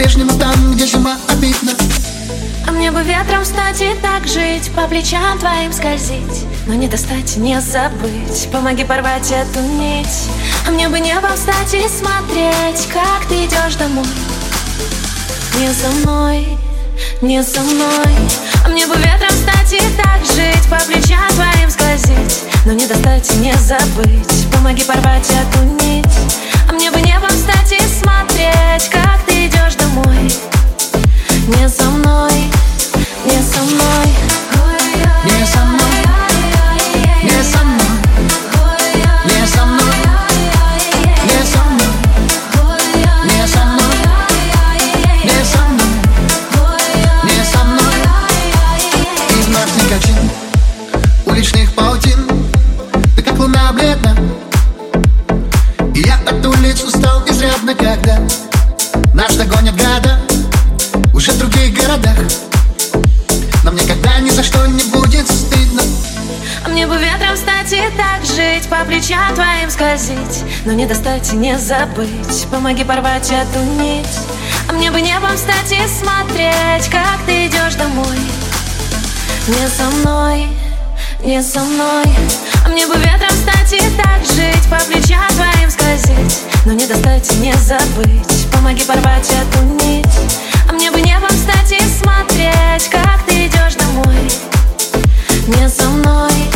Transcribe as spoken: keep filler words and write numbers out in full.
по-прежнему там, где зима, обидно. А мне бы ветром встать и так жить, по плечам твоим скользить, но не достать, не забыть, помоги порвать эту нить. А мне бы небом встать и смотреть, как ты идешь домой. Не со мной, не со мной. А мне бы ветром встать и так жить, по плечам твоим скользить, но не достать, не забыть, помоги порвать эту нить. А мне бы небом встать и смотреть, как ты идешь домой. Не со мной, не со мной, Не со мной, не со мной, не со мной, не со мной, не со мной, не со мной, не со мной. И вновь никотин уличных паутин, ты как луна бледна. И я от улиц устал изрядно, когда нас догонят гада уже в других городах. Но мне когда ни за что не будет стыдно. А мне бы ветром встать и так жить, по плечам твоим скользить, но не достать и не забыть, помоги порвать эту нить. А мне бы небом встать и смотреть, как ты идешь домой. Не со мной, не со мной. А мне бы ветром встать и так жить, по плечам твоим скользить, но не достать и не забыть, помоги порвать эту нить. А мне бы небом встать и смотреть, как ты идешь домой. Не со мной.